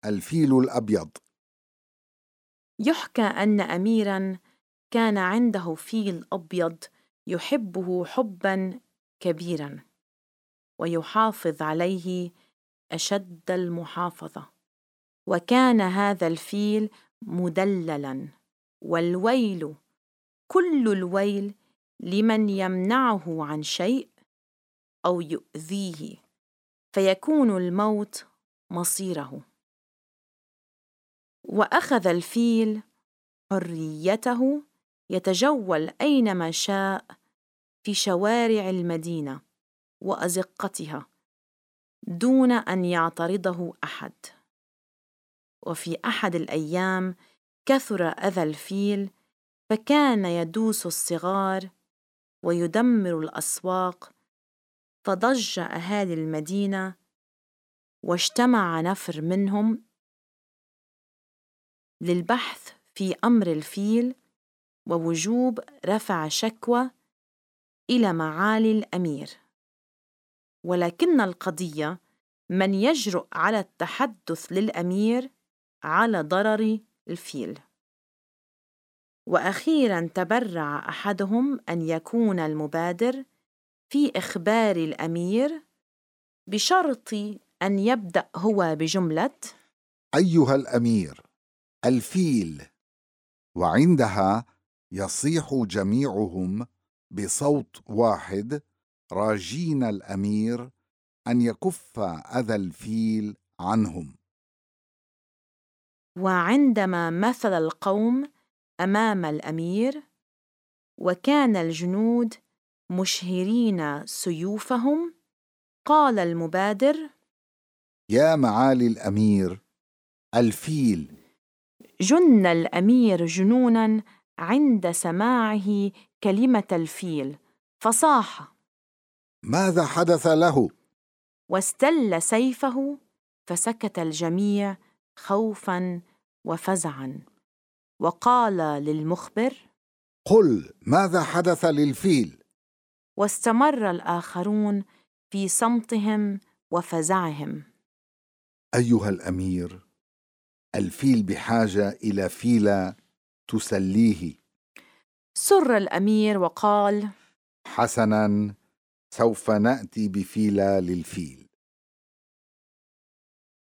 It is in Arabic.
الفيل الأبيض. يحكى أن أميراً كان عنده فيل أبيض يحبه حباً كبيراً ويحافظ عليه أشد المحافظة، وكان هذا الفيل مدللاً، والويل كل الويل لمن يمنعه عن شيء أو يؤذيه، فيكون الموت مصيره. وأخذ الفيل حريته يتجول أينما شاء في شوارع المدينة وأزقتها دون أن يعترضه أحد. وفي أحد الأيام كثر أذى الفيل، فكان يدوس الصغار ويدمر الأسواق، فضج أهالي المدينة واجتمع نفر منهم للبحث في أمر الفيل ووجوب رفع شكوى إلى معالي الأمير. ولكن القضية من يجرؤ على التحدث للأمير على ضرر الفيل. وأخيراً تبرع أحدهم أن يكون المبادر في إخبار الأمير، بشرط أن يبدأ هو بجملة: أيها الأمير، الفيل. وعندها يصيح جميعهم بصوت واحد راجين الأمير أن يكف أذى الفيل عنهم. وعندما مثل القوم أمام الأمير وكان الجنود مشهرين سيوفهم، قال المبادر: يا معالي الأمير، الفيل. جن الأمير جنوناً عند سماعه كلمة الفيل، فصاح: ماذا حدث له؟ واستل سيفه، فسكت الجميع خوفاً وفزعاً، وقال للمخبر: قل ماذا حدث للفيل؟ واستمر الآخرون في صمتهم وفزعهم. أيها الأمير، الفيل بحاجة إلى فيلة تسليه. سر الأمير وقال: حسناً، سوف نأتي بفيلة للفيل.